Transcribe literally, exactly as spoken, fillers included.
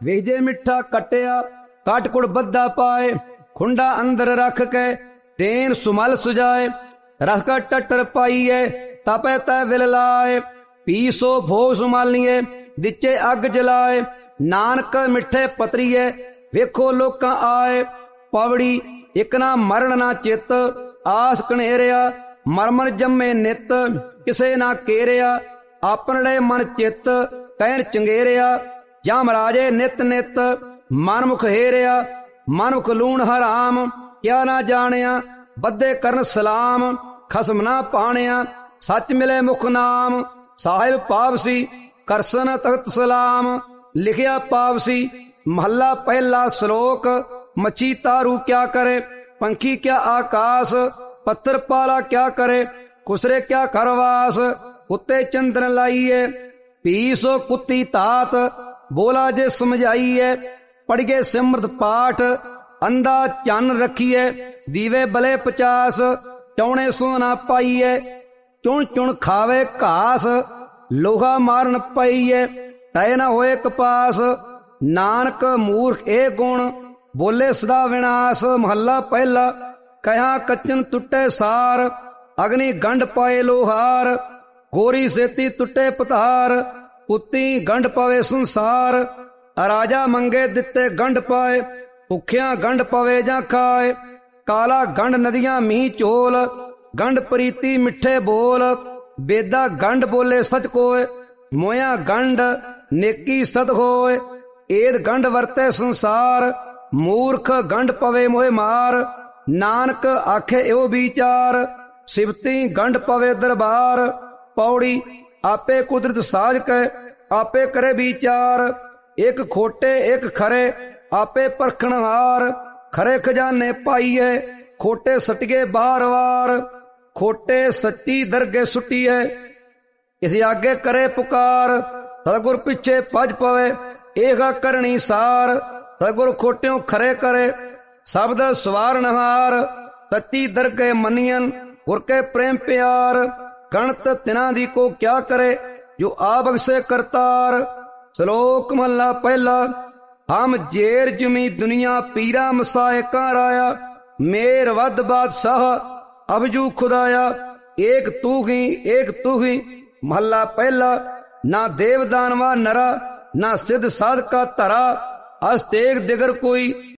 ਵੇਜੇ ਮਿੱਠਾ ਕਟਿਆ ਕਾਟਕੁੜ ਬੱਧਾ ਪਾਏ, ਖੁੰਡਾ ਅੰਦਰ ਰੱਖ ਕੇ ਤੇਨ ਸੁਮਲ ਸੁਜਾਏ, ਰਸ ਕਾ ਟੱਟਰ ਪਾਈਏ ਤਪੈ ਤੈ ਵਿਲ ਲਾਏ, ਪੀ ਸੋ ਭੋਗ ਸੁਮਾਲੀਏ ਦਿੱਚੇ ਅੱਗ ਜਲਾਏ, ਨਾਨਕ ਮਿੱਠੇ ਪਤਰੀਏ ਵੇਖੋ ਲੋਕਾਂ ਆਏ, ਪਵੜੀ ਇਕ ਨਾ ਮਰਨ ਨਾ ਚਿੱਤ ਆਸ ਕਣੇਰਿਆ, ਮਰਮਰ ਜੰਮੇ ਨਿਤ ਕਿਸੇ ਨਾ ਕੇਰਿਆ, ਆਪਣੜੇ ਮਨ ਚਿੱਤ ਕਹਿਣ ਚੰਗੇਰਿਆ, ਜਮ ਰਾਜੇ ਨਿਤ ਨਿਤ ਮਨਮੁਖ ਹੇਰਿਆ, ਮਨੁਖ ਲੂਣ ਹਰਾਮ ਕਿਆ ਨਾ ਜਾਣਿਆ, ਬੱਧੇ ਕਰਨ ਸਲਾਮ ਖਸਮ ਨਾ ਪਾਣਿਆ, ਸੱਚ ਮਿਲੇ ਮੁਖ ਨਾਮ ਸਾਹਿਬ ਪਾਵਸੀ, ਕਰਸਨ ਤਖਤ ਸਲਾਮ ਲਿਖਿਆ ਪਾਵਸੀ। ਮਹੱਲਾ ਪਹਿਲਾ ਸ਼ਲੋਕ। ਮੱਛੀ ਤਾਰੂ ਕਿਆ ਕਰੇ, ਪੰਖੀ ਕਿਆ ਆਕਾਸ, ਪੱਥਰ ਪਾਲਾ ਕਿਆ ਕਰੇ, ਖੁਸਰੇ ਕਿਆ ਕਰਵਾਸ, ਉੱਤੇ ਚੰਦਨ ਲਾਈਏ ਪੀ ਸੋ ਕੁੱਤੀ ਤਾਤ, ਬੋਲਾ ਜੇ ਸਮਝਾਈਏ ਪੜੀਏ ਸਿਮਰਤ ਪਾਠ, ਅੰਦਾ ਚੰਨ ਰੱਖੀਏ ਦੀਵੇ ਬਲੇ ਪਚਾਸ, ਚੌਣੇ ਸੋਨਾ ਪਾਈਏ ਚੁਣ ਚੁਣ ਖਾਵੇ ਘਾਸ, ਲੋਹਾ ਮਾਰਨ ਪਈਏ ਟੈ ਨਾ ਹੋਏ ਕਪਾਸ, ਨਾਨਕ ਮੂਰਖ ਇਹ ਗੁਣ ਬੋਲੇ ਸਦਾ ਵਿਨਾਸ਼। ਮਹੱਲਾ ਪਹਿਲਾ। ਕਹਿਆ ਕੱਚਨ ਟੁੱਟੇ ਸਾਰ, ਅਗਨੀ ਗੰਢ ਪਾਏ ਲੋਹਾਰ, ਗੋਰੀ ਸੇਤੀ ਟੁੱਟੇ ਪਤਾਰ, ਪੁੱਤੀ ਗੰਢ ਪਵੇ ਸੰਸਾਰ, ਰਾਜਾ ਮੰਗੇ ਦਿੱਤੇ ਗੰਢ ਪਾਏ, ਭੁੱਖਿਆਂ ਗੰਢ ਪਵੇ ਜਾਂ ਖਾਏ, ਕਾਲਾ ਗੰਢ ਨਦੀਆਂ ਮੀਂਹ ਚੋਲ, ਗੰਢ ਪ੍ਰੀਤੀ ਮਿੱਠੇ ਬੋਲ, ਬੇਦਾ ਗੰਢ ਬੋਲੇ ਸਚ ਕੋਏ, ਮੋਇਆ ਗੰਢ ਨੇਕੀ ਸਤ ਹੋਏ, ਏਦ ਗੰਢ ਵਰਤੇ ਸੰਸਾਰ, ਮੂਰਖ ਗੰਢ ਪਵੇ ਮੋਹਿ ਮਾਰ, ਨਾਨਕ ਆਖੇ ਇਹੋ ਵਿਚਾਰ, ਸਿਵਤੀ ਗੰਢ ਪਵੇ ਦਰਬਾਰ। ਪੌੜੀ। ਆਪੇ ਕੁਦਰਤ ਸਾਜ ਕੇ ਆਪੇ ਕਰੇ ਵਿਚਾਰ, ਇੱਕ ਖੋਟੇ ਇੱਕ ਖਰੇ ਆਪੇ ਪਰਖਣਹਾਰ, ਖਰੇ ਖਜ਼ਾਨੇ ਪਾਈਏ ਖੋਟੇ ਸਟੀਏ ਬਾਰ ਵਾਰ, ਖੋਟੇ ਸੱਚੀ ਦਰਗੇ ਸੁੱਟੀਏ ਇਸ ਆਗੇ ਕਰੇ ਪੁਕਾਰ, ਸਤਿਗੁਰ ਪਿੱਛੇ ਭਜ ਪਵੇ ਇਹਗਾ ਕਰਨੀ ਸਾਰ, ਸਤਿਗੁਰ ਖੋਟਿਓ ਖਰੇ ਕਰੇ ਸ਼ਬਦ ਸਵਾਰਨਹਾਰ, ਸੱਚੀ ਦਰਗੇ ਮੰਨੀਅਨ ਗੁਰ ਕੇ ਪ੍ਰੇਮ ਪਿਆਰ, ਗਣਤ ਤਿਨਾਂ ਦੀ ਕੋ ਕਿਆ ਕਰੇ ਜੋ ਆ ਬਖਸ਼ੇ ਕਰਤਾਰ। ਸ਼ਲੋਕ ਮਹਲਾ ਪਹਿਲਾ। ਹਮ ਜੇਰ ਜਮੀ ਦੁਨੀਆ ਪੀਰਾ ਮਸਾਏ ਕਾ ਰਾਇਆ, ਮੇਰ ਵੱਧ ਬਾਦਸ਼ਾਹ ਅਬਜੂ ਖੁਦਾਇਆ, ਏਕ ਤੂ ਹੀ ਏਕ ਤੂ ਹੀ। ਮਹੱਲਾ ਪਹਿਲਾ। ਨਾ ਦੇਵ ਦਾਨਵਾ ਨਰਾ, ਨਾ ਸਿੱਧ ਸਾਧ ਕਾ ਧਰਾ, ਅਸ ਤੇਗ ਦਿਗਰ ਕੋਈ,